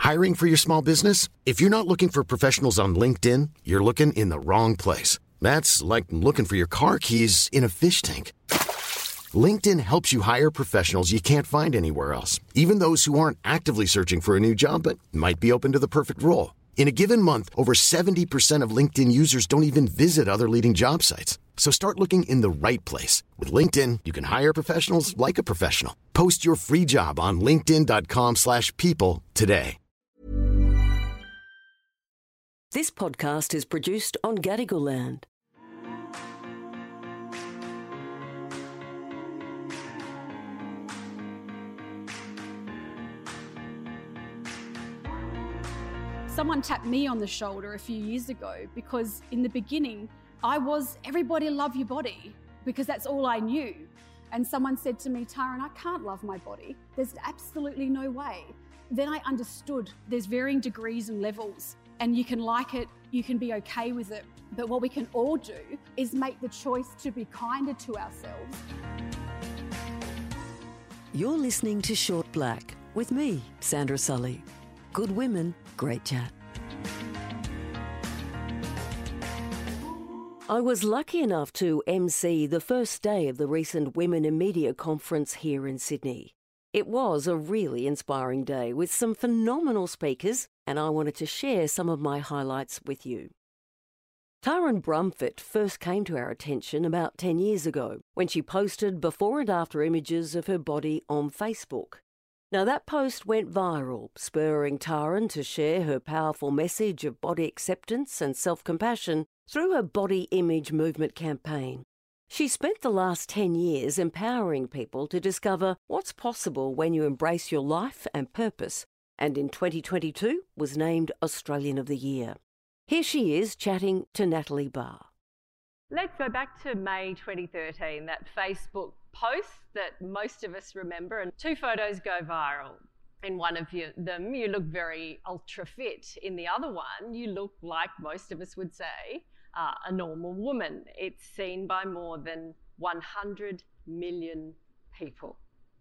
Hiring for your small business? If you're not looking for professionals on LinkedIn, you're looking in the wrong place. That's like looking for your car keys in a fish tank. LinkedIn helps you hire professionals you can't find anywhere else, even those who aren't actively searching for a new job but might be open to the perfect role. In a given month, over 70% of LinkedIn users don't even visit other leading job sites. So start looking in the right place. With LinkedIn, you can hire professionals like a professional. Post your free job on linkedin.com/people today. This podcast is produced on Gadigal land. Someone tapped me on the shoulder a few years ago because in the beginning, I was everybody love your body because that's all I knew. And someone said to me, Taryn, I can't love my body. There's absolutely no way. Then I understood there's varying degrees and levels and you can like it, you can be okay with it. But what we can all do is make the choice to be kinder to ourselves. You're listening to Short Black with me, Sandra Sully. Good women, great chat. I was lucky enough to MC the first day of the recent Women in Media conference here in Sydney. It was a really inspiring day with some phenomenal speakers, and I wanted to share some of my highlights with you. Taryn Brumfitt first came to our attention about 10 years ago when she posted before and after images of her body on Facebook. Now, that post went viral, spurring Taryn to share her powerful message of body acceptance and self-compassion through her body image movement campaign. She spent the last 10 years empowering people to discover what's possible when you embrace your life and purpose, and in 2022 was named Australian of the Year. Here she is chatting to Natalie Barr. Let's go back to May 2013, that Facebook post that most of us remember, and two photos go viral. In one of them, you look very ultra fit. In the other one, you look like most of us would say a normal woman. It's seen by more than 100 million people.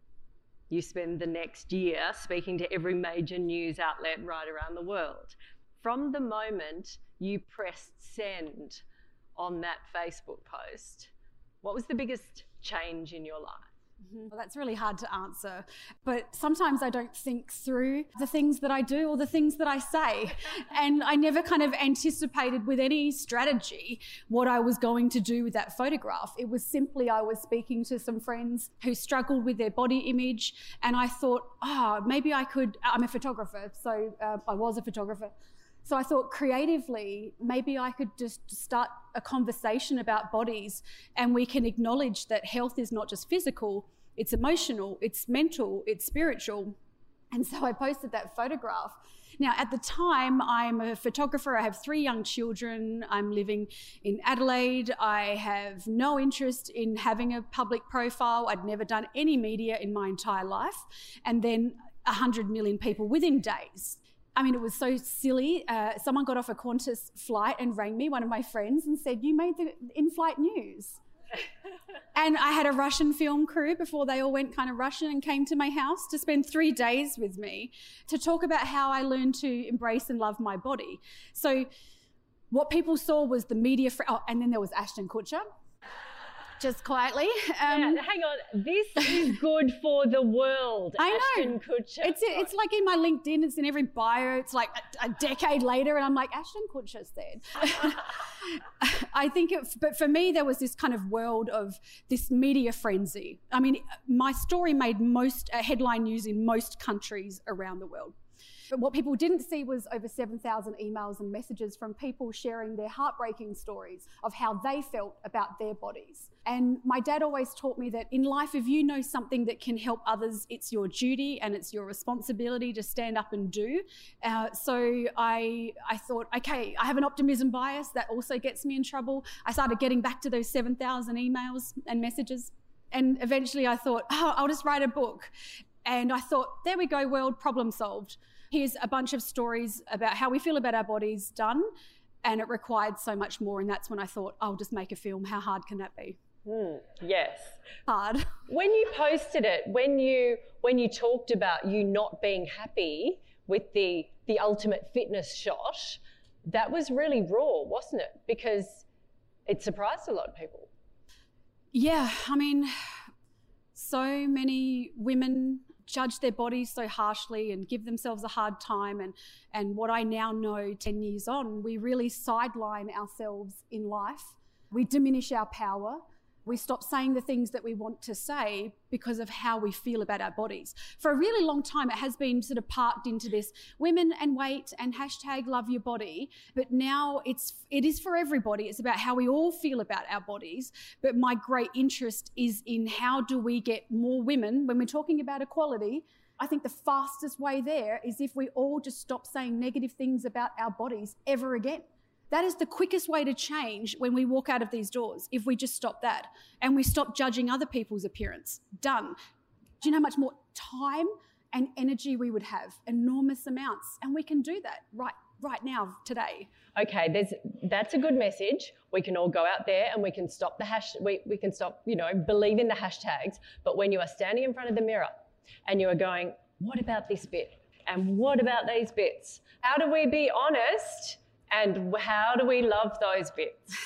You spend the next year speaking to every major news outlet right around the world. From the moment you pressed send on that Facebook post, what was the biggest change in your life? Well, that's really hard to answer, but sometimes I don't think through the things that I do or the things that I say, and I never kind of anticipated with any strategy what I was going to do with that photograph. It was simply I was speaking to some friends who struggled with their body image, and I thought, maybe I could, I'm a photographer, so I was a photographer. So I thought creatively, maybe I could just start a conversation about bodies and we can acknowledge that health is not just physical, it's emotional, it's mental, it's spiritual. And so I posted that photograph. Now, at the time, I'm a photographer. I have 3 young children. I'm living in Adelaide. I have no interest in having a public profile. I'd never done any media in my entire life. And then 100 million people within days. I mean, it was so silly. Someone got off a Qantas flight and rang me, one of my friends, and said, you made the in-flight news. And I had a Russian film crew before they all went kind of Russian and came to my house to spend 3 days with me to talk about how I learned to embrace and love my body. So what people saw was the media, and then there was Ashton Kutcher. Just quietly. Hang on, this is good for the world. I know. Ashton Kutcher. It's like in my LinkedIn, it's in every bio. It's like a decade later, and I'm like, Ashton Kutcher said. I think, but for me, there was this kind of world of this media frenzy. I mean, my story made most headline news in most countries around the world. But what people didn't see was over 7,000 emails and messages from people sharing their heartbreaking stories of how they felt about their bodies. And my dad always taught me that in life, if you know something that can help others, it's your duty and it's your responsibility to stand up and do. So I thought, okay, I have an optimism bias that also gets me in trouble. I started getting back to those 7,000 emails and messages. And eventually I thought, I'll just write a book. And I thought, there we go, world, problem solved. Here's a bunch of stories about how we feel about our bodies done, and it required so much more. And that's when I thought, I'll just make a film. How hard can that be? Yes. Hard. When you posted it, when you talked about you not being happy with the the ultimate fitness shot, that was really raw, wasn't it? Because it surprised a lot of people. Yeah, I mean, so many women judge their bodies so harshly and give themselves a hard time. And what I now know 10 years on, we really sideline ourselves in life. We diminish our power. We stop saying the things that we want to say because of how we feel about our bodies. For a really long time, it has been sort of parked into this women and weight and hashtag love your body. But now it is for everybody. It's about how we all feel about our bodies. But my great interest is in how do we get more women, when we're talking about equality. I think the fastest way there is if we all just stop saying negative things about our bodies ever again. That is the quickest way to change when we walk out of these doors, if we just stop that and we stop judging other people's appearance. Done. Do you know how much more time and energy we would have? Enormous amounts. And we can do that right now, today. Okay, that's a good message. We can all go out there and we can stop we can stop, believe in the hashtags. But when you are standing in front of the mirror and you are going, what about this bit? And what about these bits? How do we be honest? And how do we love those bits?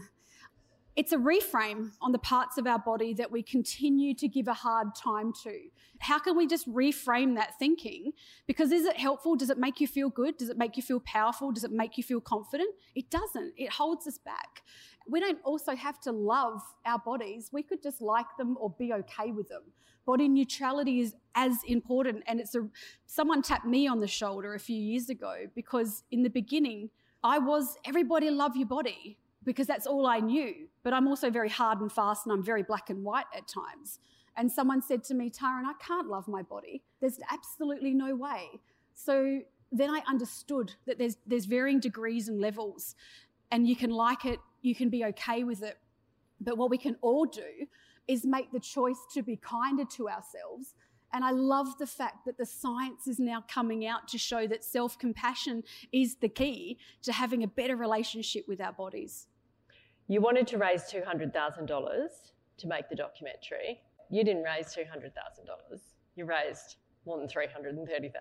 It's a reframe on the parts of our body that we continue to give a hard time to. How can we just reframe that thinking? Because is it helpful? Does it make you feel good? Does it make you feel powerful? Does it make you feel confident? It doesn't. It holds us back. We don't also have to love our bodies. We could just like them or be okay with them. Body neutrality is as important. And someone tapped me on the shoulder a few years ago because in the beginning, everybody love your body because that's all I knew. But I'm also very hard and fast and I'm very black and white at times. And someone said to me, Taryn, I can't love my body. There's absolutely no way. So then I understood that there's varying degrees and levels and you can like it, you can be okay with it. But what we can all do is make the choice to be kinder to ourselves. And I love the fact that the science is now coming out to show that self-compassion is the key to having a better relationship with our bodies. You wanted to raise $200,000 to make the documentary. You didn't raise $200,000. You raised more than $330,000.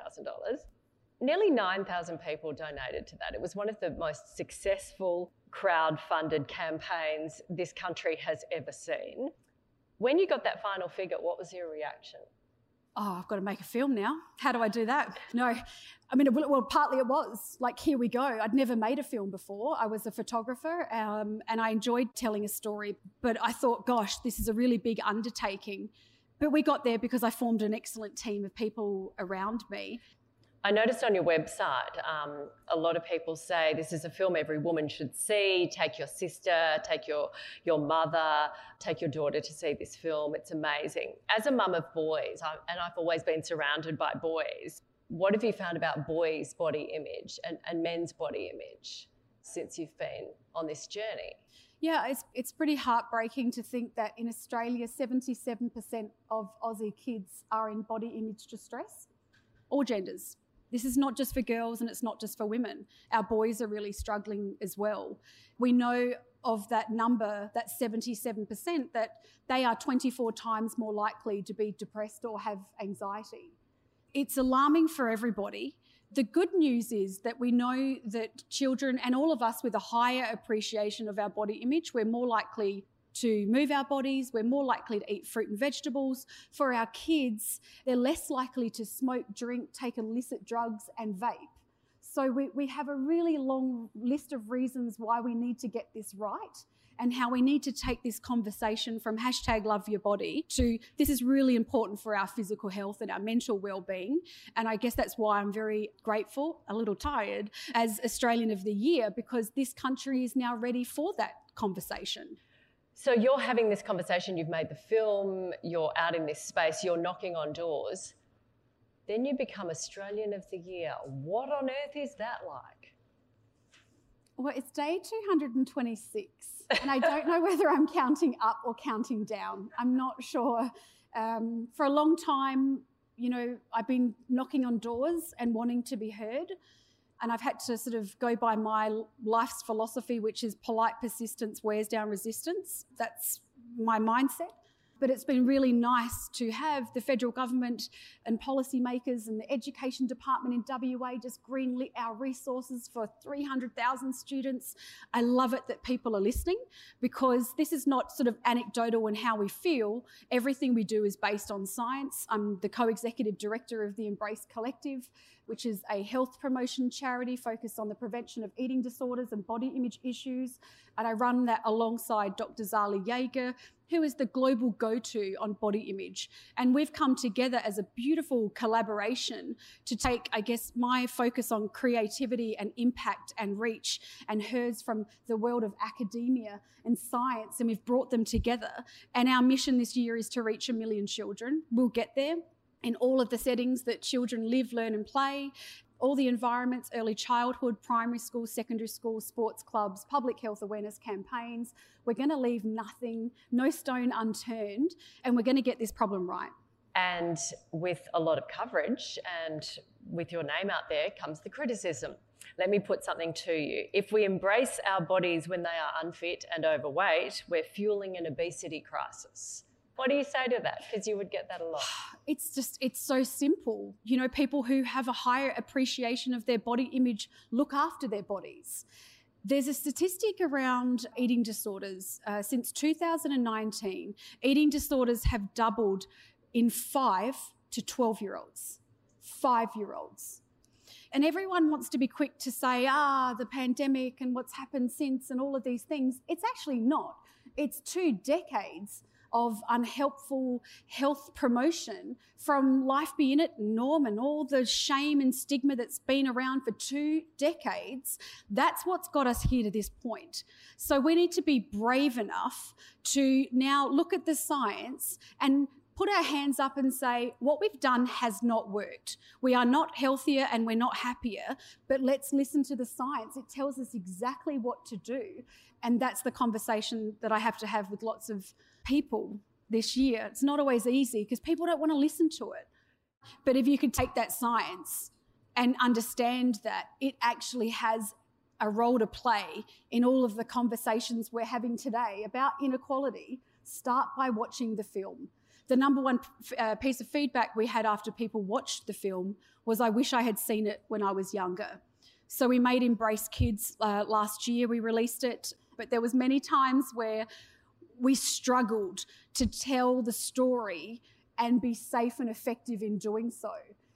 Nearly 9,000 people donated to that. It was one of the most successful crowd-funded campaigns this country has ever seen. When you got that final figure, what was your reaction? Oh, I've got to make a film now. How do I do that? No, I mean, well, partly it was like, here we go. I'd never made a film before. I was a photographer and I enjoyed telling a story, but I thought, gosh, this is a really big undertaking. But we got there because I formed an excellent team of people around me. I noticed on your website, a lot of people say this is a film every woman should see. Take your sister, take your mother, take your daughter to see this film. It's amazing. As a mum of boys, and I've always been surrounded by boys, what have you found about boys' body image and men's body image since you've been on this journey? Yeah, it's pretty heartbreaking to think that in Australia, 77% of Aussie kids are in body image distress, all genders. This is not just for girls and it's not just for women. Our boys are really struggling as well. We know of that number, that 77%, that they are 24 times more likely to be depressed or have anxiety. It's alarming for everybody. The good news is that we know that children and all of us with a higher appreciation of our body image, we're more likely to move our bodies, we're more likely to eat fruit and vegetables. For our kids, they're less likely to smoke, drink, take illicit drugs and vape. So we have a really long list of reasons why we need to get this right and how we need to take this conversation from hashtag love your body to this is really important for our physical health and our mental well-being. And I guess that's why I'm very grateful, a little tired, as Australian of the Year, because this country is now ready for that conversation. So you're having this conversation, you've made the film, you're out in this space, you're knocking on doors. Then you become Australian of the Year. What on earth is that like? Well, it's day 226, and I don't know whether I'm counting up or counting down. I'm not sure. For a long time, I've been knocking on doors and wanting to be heard. And I've had to sort of go by my life's philosophy, which is polite persistence wears down resistance. That's my mindset. But it's been really nice to have the federal government and policymakers and the education department in WA just greenlit our resources for 300,000 students. I love it that people are listening, because this is not sort of anecdotal in how we feel. Everything we do is based on science. I'm the co-executive director of the Embrace Collective, which is a health promotion charity focused on the prevention of eating disorders and body image issues. And I run that alongside Dr. Zali Jaeger, who is the global go-to on body image. And we've come together as a beautiful collaboration to take, I guess, my focus on creativity and impact and reach, and hers from the world of academia and science, and we've brought them together. And our mission this year is to reach 1 million children. We'll get there in all of the settings that children live, learn and play, all the environments, early childhood, primary school, secondary school, sports clubs, public health awareness campaigns. We're going to leave nothing, no stone unturned, and we're going to get this problem right. And with a lot of coverage and with your name out there comes the criticism. Let me put something to you. If we embrace our bodies when they are unfit and overweight, we're fueling an obesity crisis. What do you say to that? Because you would get that a lot. It's so simple. You know, people who have a higher appreciation of their body image look after their bodies. There's a statistic around eating disorders. Since 2019, eating disorders have doubled in 5 to 12-year-olds. 5-year-olds. And everyone wants to be quick to say, the pandemic and what's happened since and all of these things. It's actually not. It's 2 decades of unhelpful health promotion from Life Be In It, Norm, and all the shame and stigma that's been around for 2 decades. That's what's got us here to this point. So we need to be brave enough to now look at the science and put our hands up and say, what we've done has not worked. We are not healthier and we're not happier, but let's listen to the science. It tells us exactly what to do. And that's the conversation that I have to have with lots of people this year. It's not always easy because people don't want to listen to it. But if you could take that science and understand that it actually has a role to play in all of the conversations we're having today about inequality, start by watching the film. The number one piece of feedback we had after people watched the film was, I wish I had seen it when I was younger. So we made Embrace Kids last year. We released it, but there was many times where we struggled to tell the story and be safe and effective in doing so.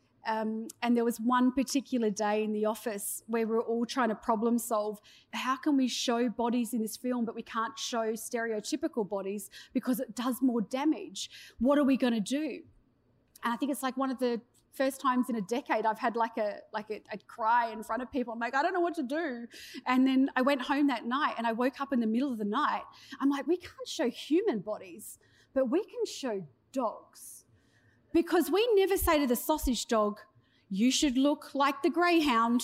And there was one particular day in the office where we were all trying to problem solve. How can we show bodies in this film, but we can't show stereotypical bodies because it does more damage? What are we going to do? And I think it's like one of the first times in a decade I've had like a cry in front of people. I'm like, I don't know what to do. And then I went home that night and I woke up in the middle of the night. I'm like, we can't show human bodies, but we can show dogs. Because we never say to the sausage dog, you should look like the greyhound,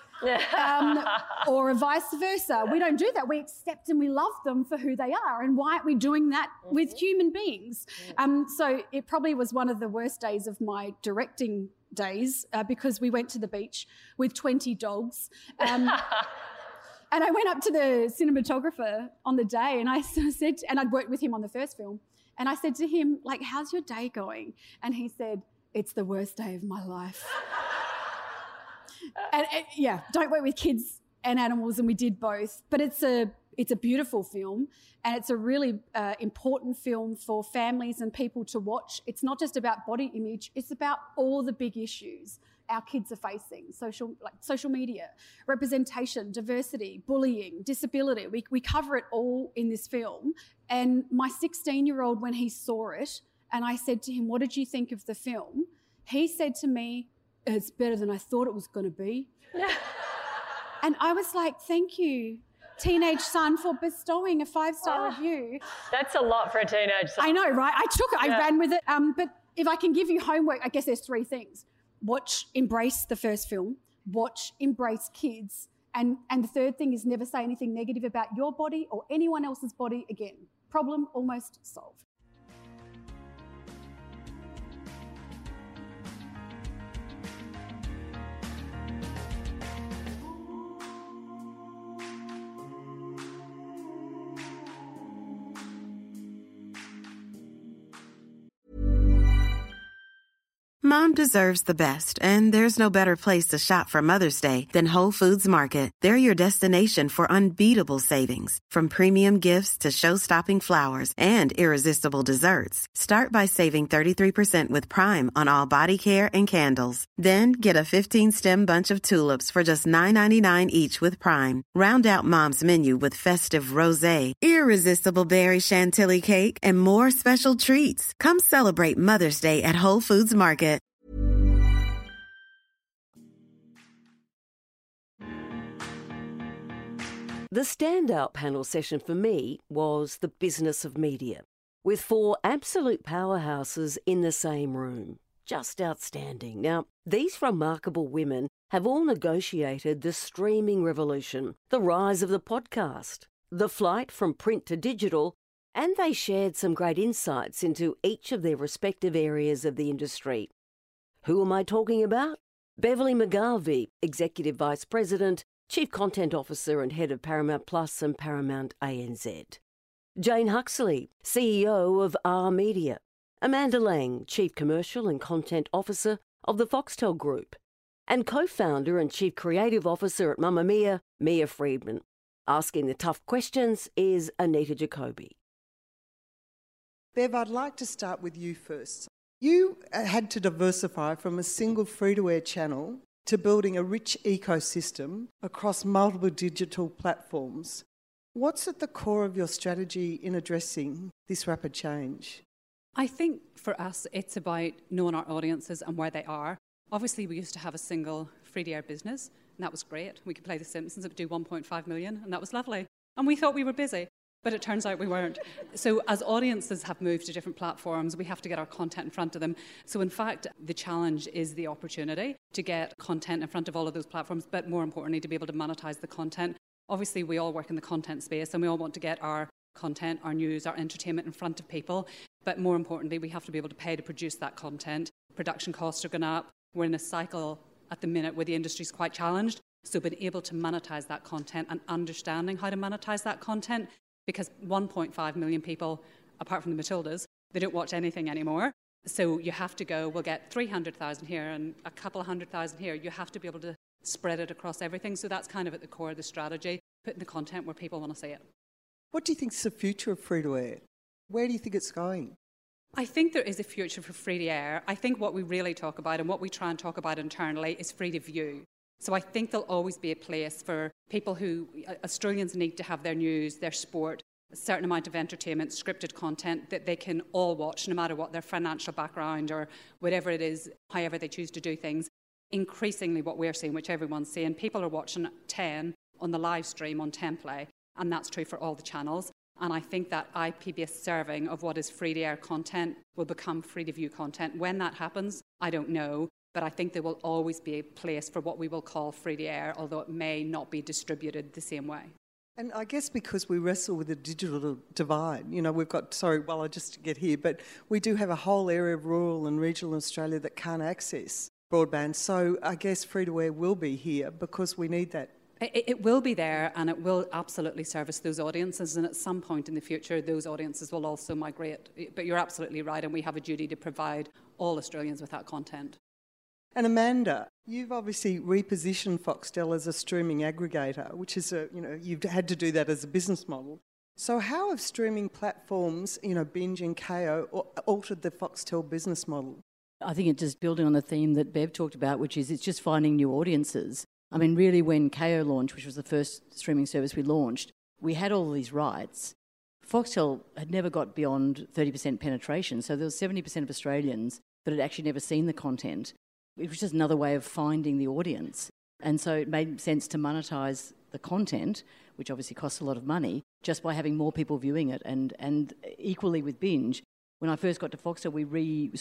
or vice versa. We don't do that. We accept and we love them for who they are. And why aren't we doing that with human beings? So it probably was one of the worst days of my directing days because we went to the beach with 20 dogs. And I went up to the cinematographer on the day and I said, and I'd worked with him on the first film, and I said to him, like, how's your day going? And he said, it's the worst day of my life. And yeah, don't work with kids and animals, and we did both. But it's a beautiful film, and it's a really important film for families and people to watch. It's not just about body image, it's about all the big issues our kids are facing, social media, representation, diversity, bullying, disability. We cover it all in this film. And my 16-year-old, when he saw it, and I said to him, what did you think of the film? He said to me, it's better than I thought it was going to be. And I was like, thank you, teenage son, for bestowing a 5-star review. That's a lot for a teenage son. I know, right? I took it, I ran with it. But if I can give you homework, I guess there's 3 things. Watch Embrace, the first film. Watch Embrace Kids. And the third thing is never say anything negative about your body or anyone else's body again. Problem almost solved. Mom deserves the best, and there's no better place to shop for Mother's Day than Whole Foods Market. They're your destination for unbeatable savings, from premium gifts to show-stopping flowers and irresistible desserts. Start by saving 33% with Prime on all body care and candles. Then get a 15-stem bunch of tulips for just $9.99 each with Prime. Round out Mom's menu with festive rosé, irresistible berry chantilly cake, and more special treats. Come celebrate Mother's Day at Whole Foods Market. The standout panel session for me was the business of media, with 4 absolute powerhouses in the same room. Just outstanding. Now, these remarkable women have all negotiated the streaming revolution, the rise of the podcast, the flight from print to digital, and they shared some great insights into each of their respective areas of the industry. Who am I talking about? Beverly McGarvey, Executive Vice President, Chief Content Officer and Head of Paramount Plus and Paramount ANZ. Jane Huxley, CEO of R Media. Amanda Lang, Chief Commercial and Content Officer of the Foxtel Group. And co-founder and Chief Creative Officer at Mamamia, Mia Friedman. Asking the tough questions is Anita Jacoby. Bev, I'd like to start with you first. You had to diversify from a single free-to-air channel to building a rich ecosystem across multiple digital platforms. What's at the core of your strategy in addressing this rapid change? I think for us, it's about knowing our audiences and where they are. Obviously, we used to have a single free-to-air business, and that was great. We could play The Simpsons, it would do 1.5 million, and that was lovely. And we thought we were busy, but it turns out we weren't. So as audiences have moved to different platforms, we have to get our content in front of them. So in fact, the challenge is the opportunity to get content in front of all of those platforms, but more importantly, to be able to monetize the content. Obviously, we all work in the content space, and we all want to get our content, our news, our entertainment in front of people. But more importantly, we have to be able to pay to produce that content. Production costs are going up. We're in a cycle at the minute where the industry's quite challenged. So being able to monetize that content and understanding how to monetize that content, because 1.5 million people, apart from the Matildas, they don't watch anything anymore. So you have to go, we'll get 300,000 here and a couple of 100,000 here. You have to be able to spread it across everything. So that's kind of at the core of the strategy, putting the content where people want to see it. What do you think is the future of free-to-air? Where do you think it's going? I think there is a future for free-to-air. I think what we really talk about and what we try and talk about internally is free-to-view. So I think there'll always be a place for people who, Australians need to have their news, their sport, a certain amount of entertainment, scripted content that they can all watch, no matter what their financial background or whatever it is, however they choose to do things. Increasingly what we're seeing, which everyone's seeing, people are watching 10 on the live stream on Templay, and that's true for all the channels. And I think that IP-based serving of what is free-to-air content will become free-to-view content. When that happens, I don't know. But I think there will always be a place for what we will call free-to-air, although it may not be distributed the same way. And I guess because we wrestle with the digital divide, you know, we've got, I just get here, but we do have a whole area of rural and regional Australia that can't access broadband. So I guess free-to-air will be here because we need that. It will be there, and it will absolutely service those audiences, and at some point in the future those audiences will also migrate. But you're absolutely right, and we have a duty to provide all Australians with that content. And Amanda, you've obviously repositioned Foxtel as a streaming aggregator, which is you've had to do that as a business model. So how have streaming platforms, Binge and Kayo, altered the Foxtel business model? I think it's just building on the theme that Bev talked about, which is it's just finding new audiences. I mean, really, when Kayo launched, which was the first streaming service we launched, we had all these rights. Foxtel had never got beyond 30% penetration, so there was 70% of Australians that had actually never seen the content. It was just another way of finding the audience. And so it made sense to monetize the content, which obviously costs a lot of money, just by having more people viewing it. And equally with Binge, when I first got to Foxtel, we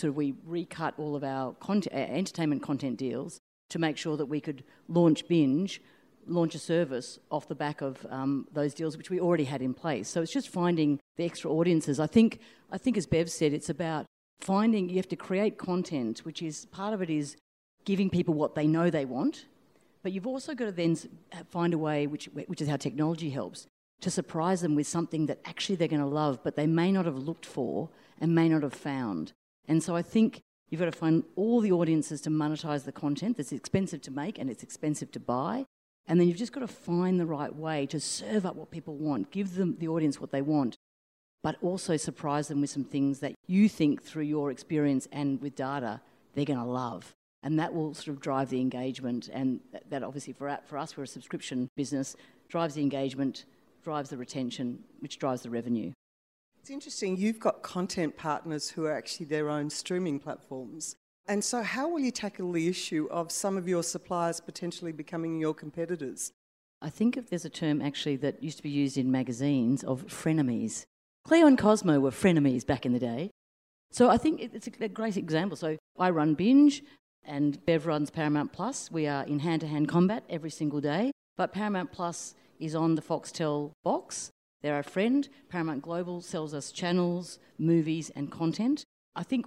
recut all of our entertainment content deals to make sure that we could launch Binge, launch a service off the back of those deals, which we already had in place. So it's just finding the extra audiences. I think as Bev said, it's about you have to create content, which is, part of it is giving people what they know they want, but you've also got to then find a way, which is how technology helps, to surprise them with something that actually they're going to love, but they may not have looked for and may not have found. And so I think You've got to find all the audiences to monetize the content that's expensive to make and it's expensive to buy. And then you've just got to find the right way to serve up what people want, give them the audience what they want, but also surprise them with some things that you think through your experience and with data they're going to love. And that will sort of drive the engagement. And that obviously for us, we're a subscription business, drives the engagement, drives the retention, which drives the revenue. It's interesting, you've got content partners who are actually their own streaming platforms. And so how will you tackle the issue of some of your suppliers potentially becoming your competitors? I think if there's a term actually that used to be used in magazines of frenemies. Cleo and Cosmo were frenemies back in the day. So I think it's a great example. So I run Binge and Bev runs Paramount Plus. We are in hand-to-hand combat every single day. But Paramount Plus is on the Foxtel box. They're our friend. Paramount Global sells us channels, movies and content. I think,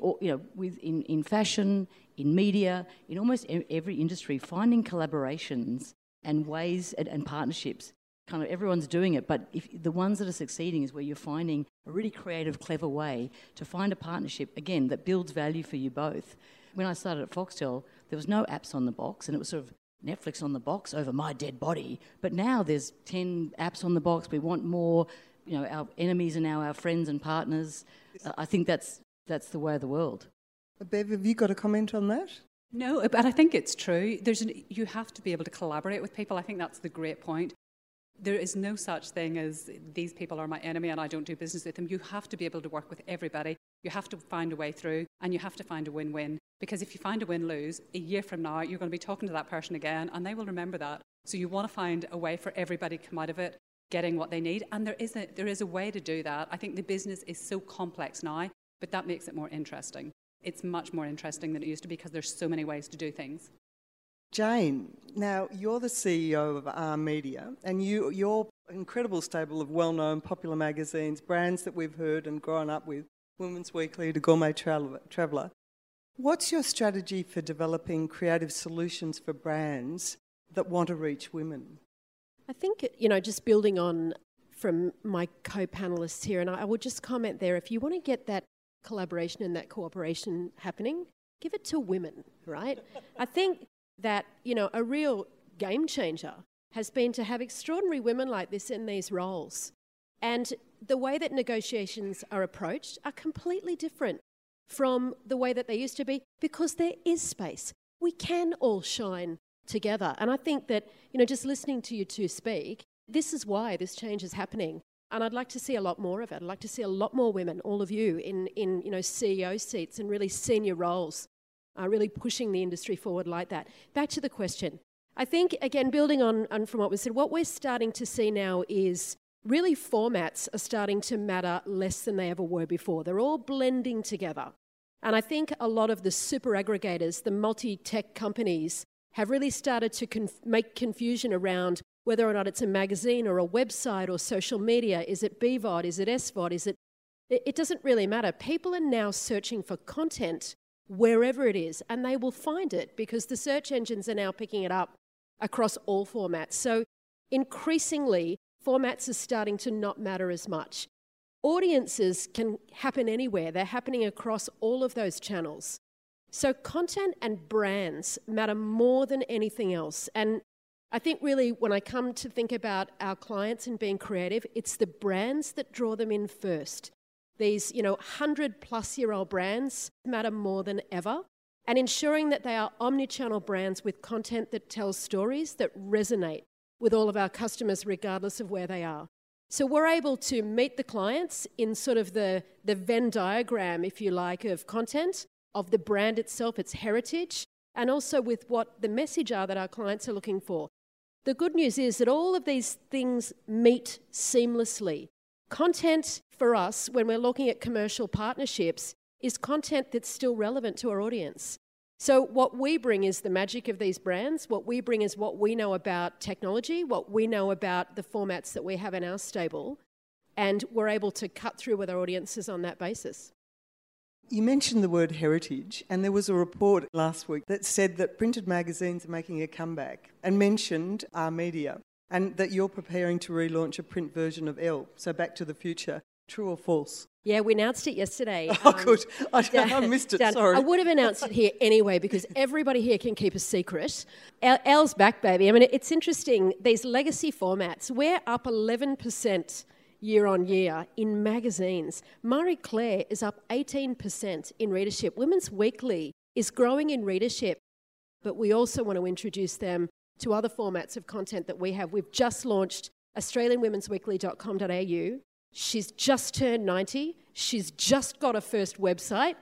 in fashion, in media, in almost every industry, finding collaborations and ways and partnerships, kind of everyone's doing it, but the ones that are succeeding is where you're finding a really creative, clever way to find a partnership, again, that builds value for you both. When I started at Foxtel, there was no apps on the box, and it was sort of Netflix on the box over my dead body. But now there's 10 apps on the box. We want more. Our enemies are now our friends and partners. I think that's the way of the world. Bev, have you got a comment on that? No, but I think it's true. You have to be able to collaborate with people. I think that's the great point. There is no such thing as these people are my enemy and I don't do business with them. You have to be able to work with everybody. You have to find a way through, and you have to find a win-win. Because if you find a win-lose, a year from now, you're going to be talking to that person again, and they will remember that. So you want to find a way for everybody to come out of it getting what they need, and there is a way to do that. I think the business is so complex now, but that makes it more interesting. It's much more interesting than it used to be because there's so many ways to do things. Jane, now you're the CEO of R Media, and your incredible stable of well-known popular magazines, brands that we've heard and grown up with, Women's Weekly to Gourmet Traveller. What's your strategy for developing creative solutions for brands that want to reach women? I think, just building on from my co-panellists here, and I would just comment there, if you want to get that collaboration and that cooperation happening, give it to women, right? I think that, a real game changer has been to have extraordinary women like this in these roles. And the way that negotiations are approached are completely different from the way that they used to be because there is space. We can all shine together. And I think that, just listening to you two speak, this is why this change is happening. And I'd like to see a lot more of it. I'd like to see a lot more women, all of you, in CEO seats and really senior roles, really pushing the industry forward like that. Back to the question. I think, again, building on from what was said, what we're starting to see now is really formats are starting to matter less than they ever were before. They're all blending together. And I think a lot of the super aggregators, the multi-tech companies, have really started to make confusion around whether or not it's a magazine or a website or social media. Is it BVOD? Is it SVOD? It doesn't really matter. People are now searching for content wherever it is, and they will find it because the search engines are now picking it up across all formats. So increasingly, formats are starting to not matter as much. Audiences can happen anywhere. They're happening across all of those channels. So content and brands matter more than anything else. And I think really when I come to think about our clients and being creative, it's the brands that draw them in first. These, 100-plus-year-old brands matter more than ever. And ensuring that they are omni-channel brands with content that tells stories that resonate with all of our customers regardless of where they are. So we're able to meet the clients in sort of the Venn diagram, if you like, of content, of the brand itself, its heritage, and also with what the message are that our clients are looking for. The good news is that all of these things meet seamlessly. Content for us, when we're looking at commercial partnerships, is content that's still relevant to our audience. So what we bring is the magic of these brands. What we bring is what we know about technology, what we know about the formats that we have in our stable, and we're able to cut through with our audiences on that basis. You mentioned the word heritage, and there was a report last week that said that printed magazines are making a comeback and mentioned R Media, and that you're preparing to relaunch a print version of Elle, so Back to the Future. True or false? Yeah, we announced it yesterday. Oh, good. I missed it, Dan, sorry. I would have announced it here anyway because everybody here can keep a secret. Elle's back, baby. I mean, it's interesting. These legacy formats, we're up 11% year on year in magazines. Marie Claire is up 18% in readership. Women's Weekly is growing in readership, but we also want to introduce them to other formats of content that we have. We've just launched australianwomensweekly.com.au. She's just turned 90. She's just got her first website.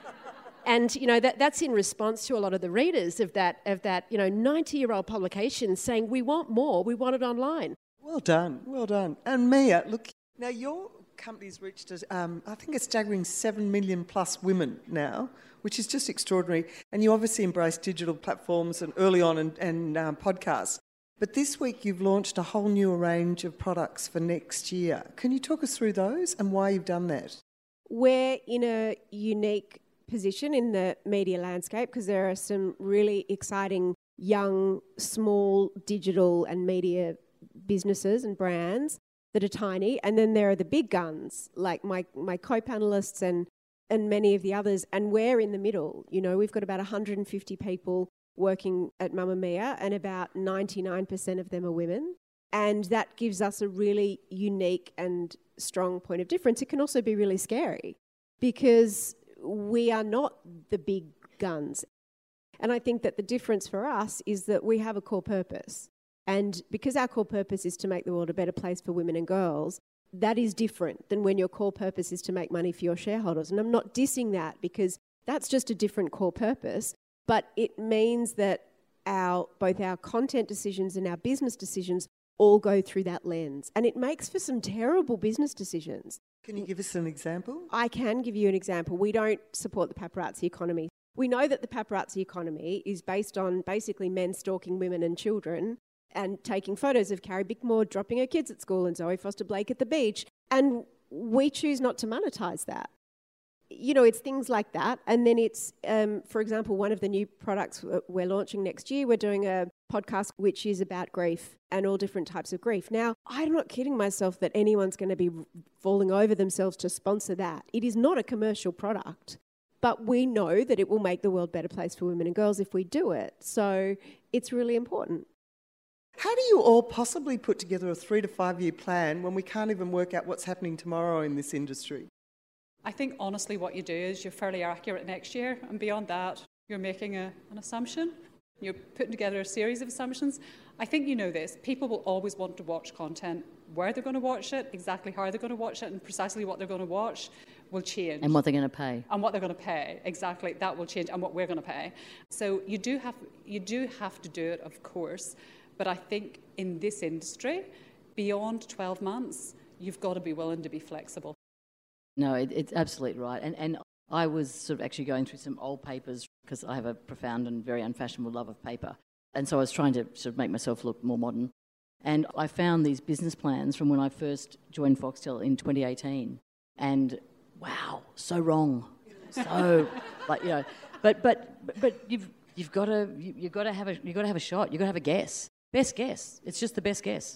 And, you know, that's in response to a lot of the readers of that 90-year-old publication saying, we want more, we want it online. Well done, well done. And Mia, look, now your company's reached, I think a staggering 7 million plus women now, which is just extraordinary. And you obviously embrace digital platforms and early on and podcasts. But this week you've launched a whole new range of products for next year. Can you talk us through those and why you've done that? We're in a unique position in the media landscape because there are some really exciting young, small digital and media businesses and brands that are tiny. And then there are the big guns like my co-panellists and many of the others. And we're in the middle. You know, we've got about 150 people working at Mamamia, and about 99% of them are women. And that gives us a really unique and strong point of difference. It can also be really scary because we are not the big guns. And I think that the difference for us is that we have a core purpose. And because our core purpose is to make the world a better place for women and girls, that is different than when your core purpose is to make money for your shareholders. And I'm not dissing that because that's just a different core purpose. But it means that both our content decisions and our business decisions all go through that lens. And it makes for some terrible business decisions. Can you give us an example? I can give you an example. We don't support the paparazzi economy. We know that the paparazzi economy is based on basically men stalking women and children and taking photos of Carrie Bickmore dropping her kids at school and Zoe Foster-Blake at the beach. And we choose not to monetize that. You know, it's things like that. And then it's, for example, one of the new products we're launching next year, we're doing a podcast which is about grief and all different types of grief. Now, I'm not kidding myself that anyone's going to be falling over themselves to sponsor that. It is not a commercial product, but we know that it will make the world a better place for women and girls if we do it. So it's really important. How do you all possibly put together a 3 to 5 year plan when we can't even work out what's happening tomorrow in this industry? I think, honestly, what you do is you're fairly accurate next year, and beyond that, you're making an assumption. You're putting together a series of assumptions. I think you know this. People will always want to watch content. Where they're going to watch it, exactly how they're going to watch it, and precisely what they're going to watch will change. And what they're going to pay. And what they're going to pay, exactly. That will change, and what we're going to pay. So you do have to do it, of course. But I think in this industry, beyond 12 months, you've got to be willing to be flexible. No, it's absolutely right. And I was sort of actually going through some old papers because I have a profound and very unfashionable love of paper. And so I was trying to sort of make myself look more modern. And I found these business plans from when I first joined Foxtel in 2018. And wow, so wrong. So, like, you know, but you've got to have a shot. You've got to have a guess. Best guess. It's just the best guess.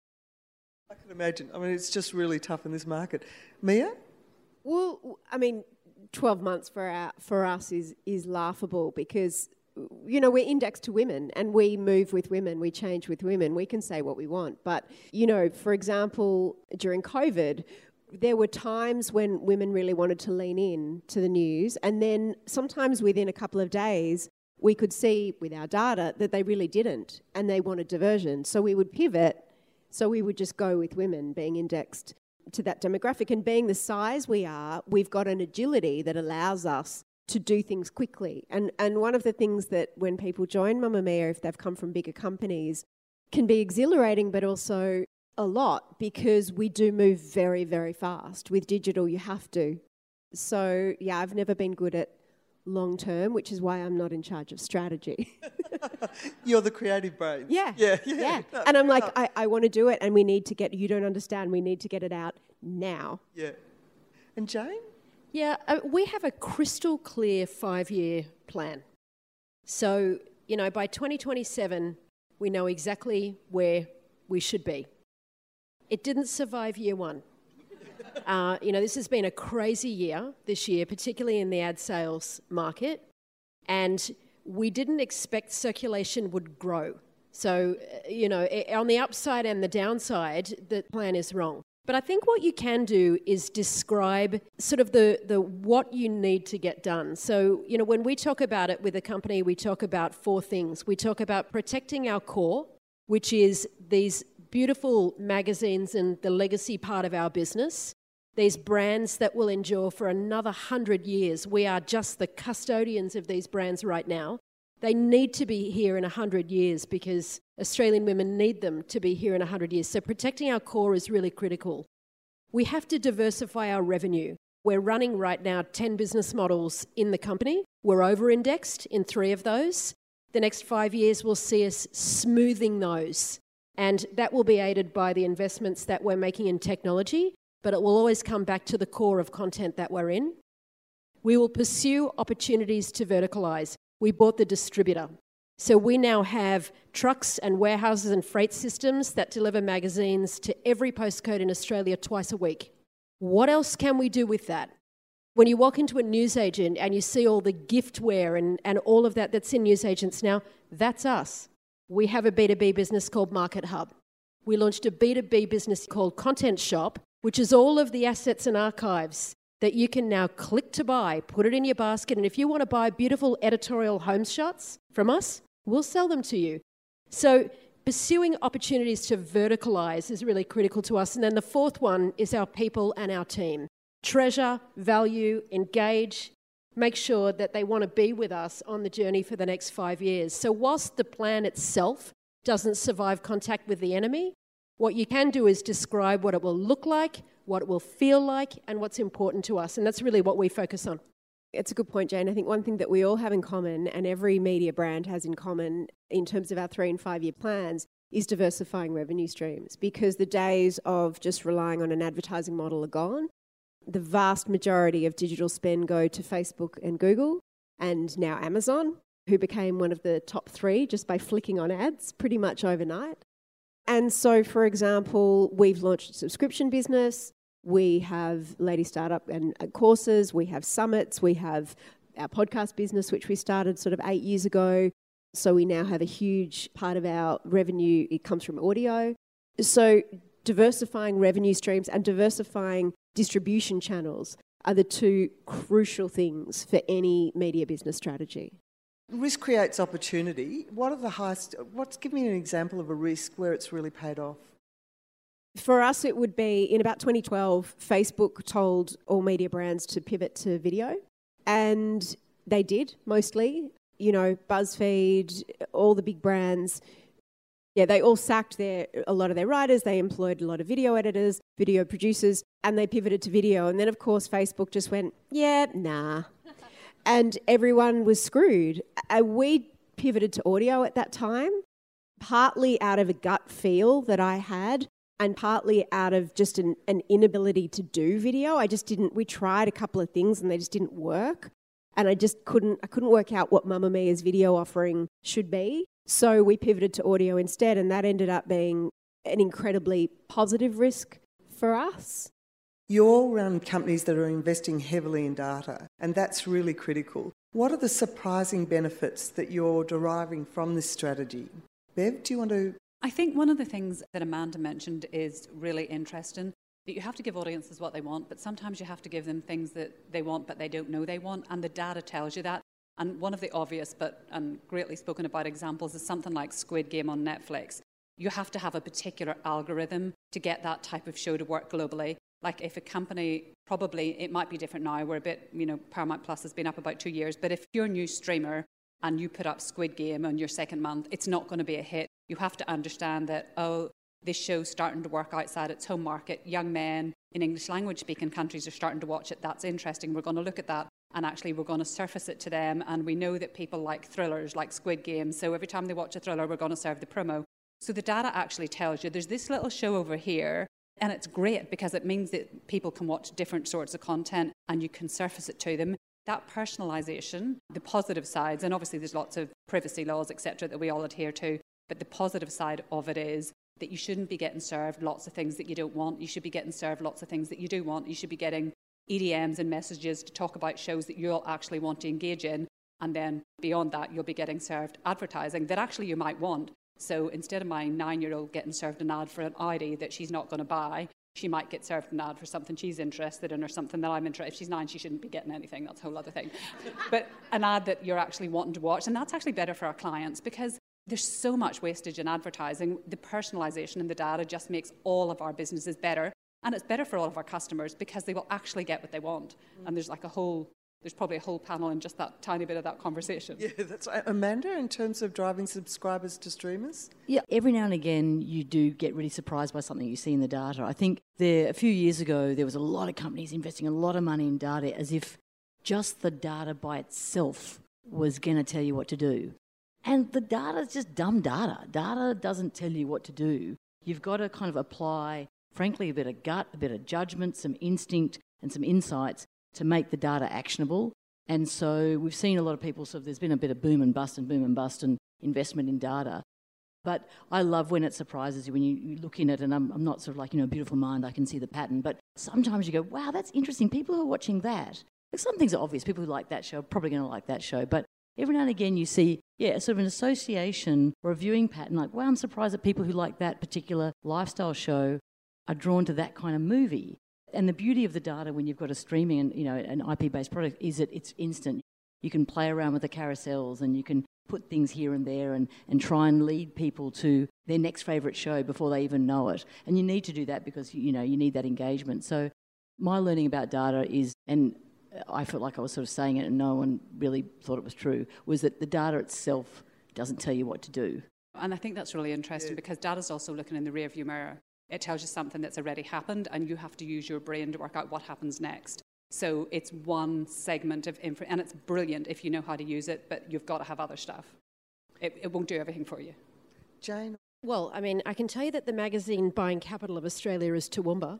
I can imagine. I mean, it's just really tough in this market. Mia? Well, I mean, 12 months for us is laughable because, you know, we're indexed to women and we move with women, we change with women, we can say what we want. But, you know, for example, during COVID, there were times when women really wanted to lean in to the news, and then sometimes within a couple of days, we could see with our data that they really didn't and they wanted diversion. So we would pivot, so we would just go with women being indexed to that demographic, and being the size we are, we've got an agility that allows us to do things quickly. And one of the things that when people join Mamamia, if they've come from bigger companies, can be exhilarating but also a lot because we do move very, very fast. With digital, you have to. So, yeah, I've never been good at long term, which is why I'm not in charge of strategy. You're the creative brain. Yeah. No, and I'm like, I want to do it, and we need to you don't understand, we need to get it out now. Yeah. And Jane? Yeah, we have a crystal clear 5-year plan. So, you know, by 2027, we know exactly where we should be. It didn't survive year one. This has been a crazy year this year, particularly in the ad sales market, and we didn't expect circulation would grow. So, on the upside and the downside, the plan is wrong. But I think what you can do is describe sort of the what you need to get done. So, when we talk about it with a company, we talk about 4 things. We talk about protecting our core, which is these beautiful magazines and the legacy part of our business. These brands that will endure for another 100 years. We are just the custodians of these brands right now. They need to be here in 100 years because Australian women need them to be here in 100 years. So protecting our core is really critical. We have to diversify our revenue. We're running right now 10 business models in the company. We're over-indexed in 3 of those. The next 5 years will see us smoothing those. And that will be aided by the investments that we're making in technology, but it will always come back to the core of content that we're in. We will pursue opportunities to verticalize. We bought the distributor. So we now have trucks and warehouses and freight systems that deliver magazines to every postcode in Australia twice a week. What else can we do with that? When you walk into a newsagent and you see all the giftware and all of that that's in newsagents now, that's us. We have a B2B business called Market Hub. We launched a B2B business called Content Shop, which is all of the assets and archives that you can now click to buy, put it in your basket, and if you want to buy beautiful editorial home shots from us, we'll sell them to you. So pursuing opportunities to verticalize is really critical to us. And then the 4th one is our people and our team. Treasure, value, engage, make sure that they want to be with us on the journey for the next 5 years. So whilst the plan itself doesn't survive contact with the enemy, what you can do is describe what it will look like, what it will feel like, and what's important to us. And that's really what we focus on. It's a good point, Jane. I think one thing that we all have in common, and every media brand has in common in terms of our 3 and 5 year plans, is diversifying revenue streams, because the days of just relying on an advertising model are gone. The vast majority of digital spend go to Facebook and Google, and now Amazon, who became one of the top 3 just by flicking on ads pretty much overnight. And so, for example, we've launched a subscription business. We have Lady Startup and courses. We have summits. We have our podcast business, which we started sort of 8 years ago. So we now have a huge part of our revenue. It comes from audio. So diversifying revenue streams and diversifying distribution channels are the 2 crucial things for any media business strategy. Risk creates opportunity. Give me an example of a risk where it's really paid off. For us, it would be in about 2012, Facebook told all media brands to pivot to video, and they did mostly. BuzzFeed, all the big brands, they all sacked a lot of their writers. They employed a lot of video editors, video producers, and they pivoted to video. And then, of course, Facebook just went, nah. And everyone was screwed. We pivoted to audio at that time, partly out of a gut feel that I had, and partly out of just an inability to do video. We tried a couple of things and they just didn't work. And I couldn't work out what Mamamia's video offering should be. So we pivoted to audio instead, and that ended up being an incredibly positive risk for us. You all run companies that are investing heavily in data, and that's really critical. What are the surprising benefits that you're deriving from this strategy? Bev, do you want to... I think one of the things that Amanda mentioned is really interesting, that you have to give audiences what they want, but sometimes you have to give them things that they want but they don't know they want, and the data tells you that. And one of the obvious and greatly spoken about examples is something like Squid Game on Netflix. You have to have a particular algorithm to get that type of show to work globally. Like if a company, probably it might be different now, we're a bit, Paramount Plus has been up about 2 years, but if you're a new streamer and you put up Squid Game on your second month, it's not going to be a hit. You have to understand that, this show's starting to work outside its home market. Young men in English language speaking countries are starting to watch it. That's interesting. We're going to look at that and actually we're going to surface it to them. And we know that people like thrillers, like Squid Game. So every time they watch a thriller, we're going to serve the promo. So the data actually tells you there's this little show over here. And it's great because it means that people can watch different sorts of content and you can surface it to them. That personalisation, the positive sides, and obviously there's lots of privacy laws, etc., that we all adhere to, but the positive side of it is that you shouldn't be getting served lots of things that you don't want. You should be getting served lots of things that you do want. You should be getting EDMs and messages to talk about shows that you'll actually want to engage in. And then beyond that, you'll be getting served advertising that actually you might want. So instead of my 9-year-old getting served an ad for an Audi that she's not going to buy, she might get served an ad for something she's interested in or something that I'm interested in. If she's 9, she shouldn't be getting anything. That's a whole other thing. But an ad that you're actually wanting to watch. And that's actually better for our clients because there's so much wastage in advertising. The personalisation in the data just makes all of our businesses better. And it's better for all of our customers because they will actually get what they want. And there's probably a whole panel in just that tiny bit of that conversation. Yeah, that's right. Amanda, in terms of driving subscribers to streamers? Yeah, every now and again you do get really surprised by something you see in the data. I think a few years ago there was a lot of companies investing a lot of money in data as if just the data by itself was going to tell you what to do. And the data is just dumb data. Data doesn't tell you what to do. You've got to kind of apply, frankly, a bit of gut, a bit of judgment, some instinct and some insights to make the data actionable. And so we've seen a lot of people, there's been a bit of boom and bust and investment in data. But I love when it surprises you, when you look in it, and I'm not sort of like, a beautiful mind, I can see the pattern. But sometimes you go, wow, that's interesting. People who are watching that, like some things are obvious. People who like that show are probably going to like that show. But every now and again you see, sort of an association or a viewing pattern, like, wow, I'm surprised that people who like that particular lifestyle show are drawn to that kind of movie. And the beauty of the data when you've got a streaming and an IP-based product is that it's instant. You can play around with the carousels and you can put things here and there and try and lead people to their next favourite show before they even know it. And you need to do that because you need that engagement. So my learning about data is, and I felt like I was sort of saying it and no one really thought it was true, was that the data itself doesn't tell you what to do. And I think that's really interesting because data's also looking in the rearview mirror. It tells you something that's already happened and you have to use your brain to work out what happens next. So it's one segment of info, and it's brilliant if you know how to use it, but you've got to have other stuff. It won't do everything for you. Jane? Well, I mean, I can tell you that the magazine buying capital of Australia is Toowoomba.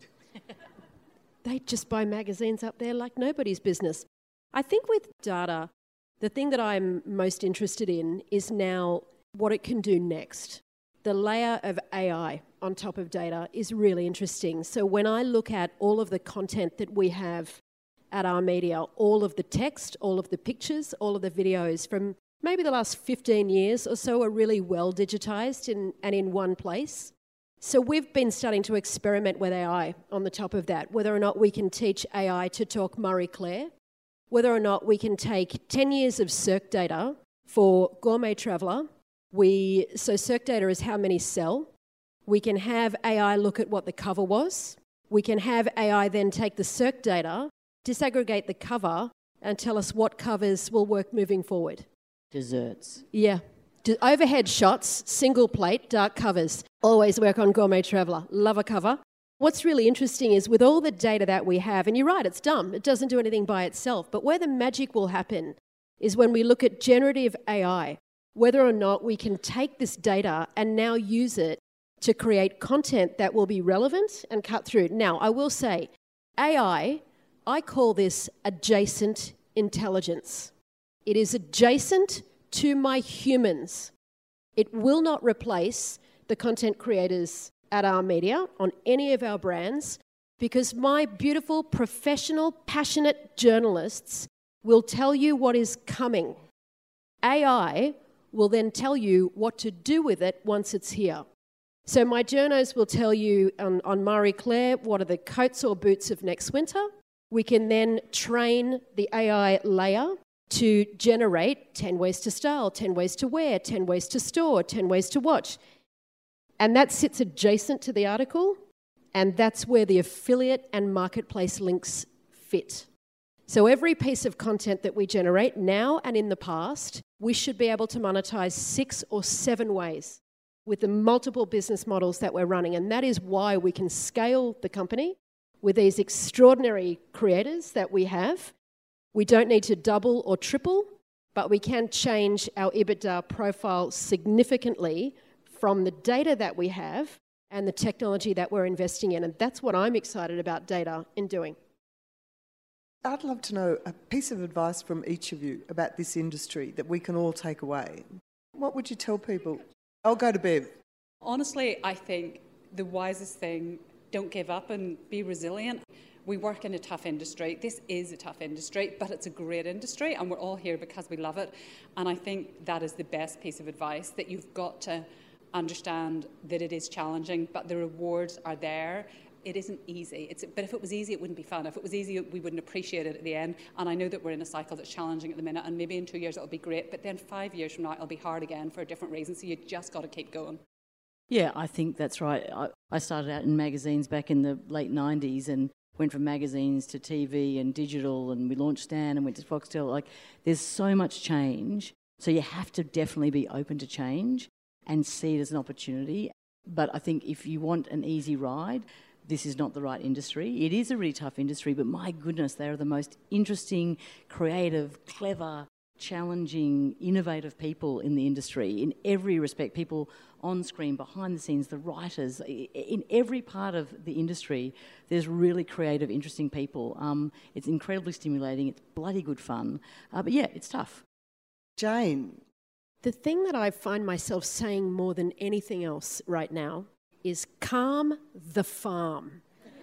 They just buy magazines up there like nobody's business. I think with data, the thing that I'm most interested in is now what it can do next. The layer of AI on top of data is really interesting. So when I look at all of the content that we have at our media, all of the text, all of the pictures, all of the videos from maybe the last 15 years or so are really well digitized and in one place. So we've been starting to experiment with AI on the top of that, whether or not we can teach AI to talk Marie Claire, whether or not we can take 10 years of Circ data for Gourmet Traveller. So Circ data is how many sell. We can have AI look at what the cover was. We can have AI then take the Circ data, disaggregate the cover, and tell us what covers will work moving forward. Desserts. Yeah. Overhead shots, single plate, dark covers. Always work on Gourmet Traveller. Love a cover. What's really interesting is with all the data that we have, and you're right, it's dumb. It doesn't do anything by itself. But where the magic will happen is when we look at generative AI, whether or not we can take this data and now use it to create content that will be relevant and cut through. Now, I will say, AI, I call this adjacent intelligence. It is adjacent to my humans. It will not replace the content creators at our media on any of our brands because my beautiful, professional, passionate journalists will tell you what is coming. AI will then tell you what to do with it once it's here. So my journos will tell you on Marie Claire what are the coats or boots of next winter. We can then train the AI layer to generate 10 ways to style, 10 ways to wear, 10 ways to store, 10 ways to watch. And that sits adjacent to the article, and that's where the affiliate and marketplace links fit. So every piece of content that we generate now and in the past, we should be able to monetize 6 or 7 ways with the multiple business models that we're running. And that is why we can scale the company with these extraordinary creators that we have. We don't need to double or triple, but we can change our EBITDA profile significantly from the data that we have and the technology that we're investing in. And that's what I'm excited about data in doing. I'd love to know a piece of advice from each of you about this industry that we can all take away. What would you tell people? I'll go to Bev. Honestly, I think the wisest thing, don't give up and be resilient. We work in a tough industry. This is a tough industry, but it's a great industry, and we're all here because we love it. And I think that is the best piece of advice, that you've got to understand that it is challenging, but the rewards are there. It isn't easy. But if it was easy, it wouldn't be fun. If it was easy, we wouldn't appreciate it at the end. And I know that we're in a cycle that's challenging at the minute, and maybe in 2 years it'll be great, but then 5 years from now it'll be hard again for a different reason. So you just got to keep going. Yeah, I think that's right. I started out in magazines back in the late 90s and went from magazines to TV and digital, and we launched Stan and went to Foxtel. Like, there's so much change. So you have to definitely be open to change and see it as an opportunity. But I think if you want an easy ride, this is not the right industry. It is a really tough industry, but my goodness, they are the most interesting, creative, clever, challenging, innovative people in the industry in every respect. People on screen, behind the scenes, the writers, in every part of the industry, there's really creative, interesting people. It's incredibly stimulating. It's bloody good fun. But yeah, it's tough. Jane. The thing that I find myself saying more than anything else right now is calm the farm.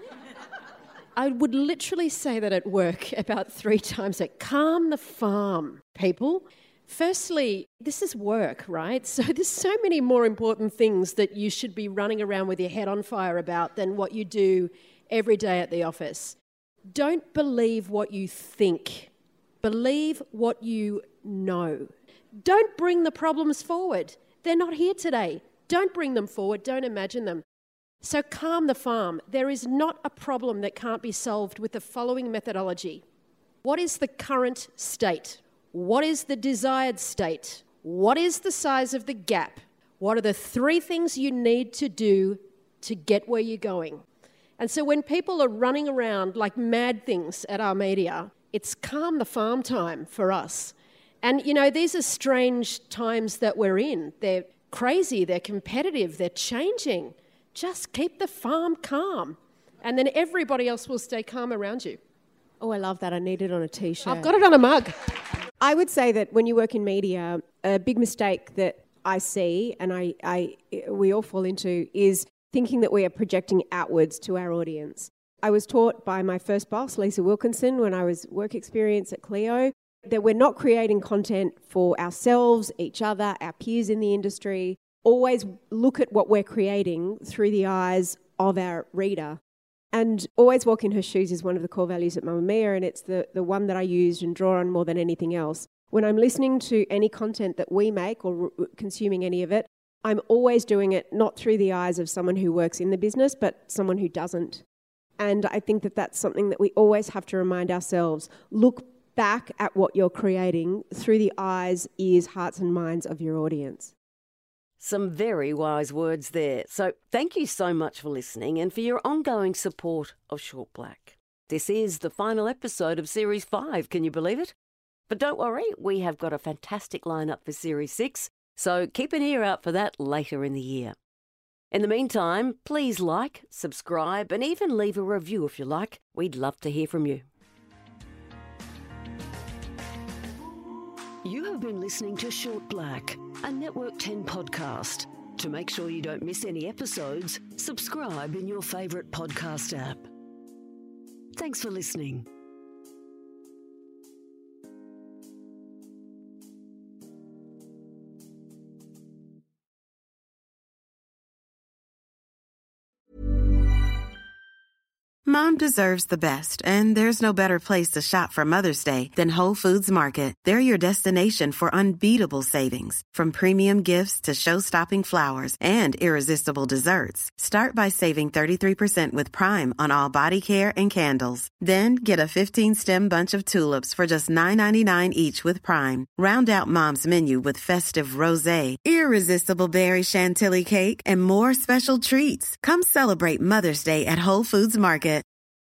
I would literally say that at work about 3 times. Calm the farm, people. Firstly, this is work, right? So there's so many more important things that you should be running around with your head on fire about than what you do every day at the office. Don't believe what you think. Believe what you know. Don't bring the problems forward. They're not here today. Don't bring them forward. Don't imagine them. So calm the farm. There is not a problem that can't be solved with the following methodology. What is the current state? What is the desired state? What is the size of the gap? What are the 3 things you need to do to get where you're going? And so when people are running around like mad things at our media, it's calm the farm time for us. And, you know, these are strange times that we're in. They're crazy, they're competitive, they're changing. Just keep the farm calm, and then everybody else will stay calm around you. Oh, I love that. I need it on a T-shirt. I've got it on a mug. I would say that when you work in media, a big mistake that I see, and we all fall into, is thinking that we are projecting outwards to our audience. I was taught by my first boss, Lisa Wilkinson, when I was work experience at Clio, that we're not creating content for ourselves, each other, our peers in the industry. Always look at what we're creating through the eyes of our reader. And always walk in her shoes is one of the core values at Mamamia, and it's the one that I use and draw on more than anything else. When I'm listening to any content that we make or consuming any of it, I'm always doing it not through the eyes of someone who works in the business, but someone who doesn't. And I think that that's something that we always have to remind ourselves. Look back at what you're creating through the eyes, ears, hearts and minds of your audience. Some very wise words there. So thank you so much for listening and for your ongoing support of Short Black. This is the final episode of Series 5, can you believe it? But don't worry, we have got a fantastic lineup for Series 6, so keep an ear out for that later in the year. In the meantime, please like, subscribe and even leave a review if you like. We'd love to hear from you. You have been listening to Short Black, a Network 10 podcast. To make sure you don't miss any episodes, subscribe in your favourite podcast app. Thanks for listening. Mom deserves the best, and there's no better place to shop for Mother's Day than Whole Foods Market. They're your destination for unbeatable savings, from premium gifts to show-stopping flowers and irresistible desserts. Start by saving 33% with Prime on all body care and candles. Then get a 15-stem bunch of tulips for just $9.99 each with Prime. Round out Mom's menu with festive rosé, irresistible berry chantilly cake, and more special treats. Come celebrate Mother's Day at Whole Foods Market.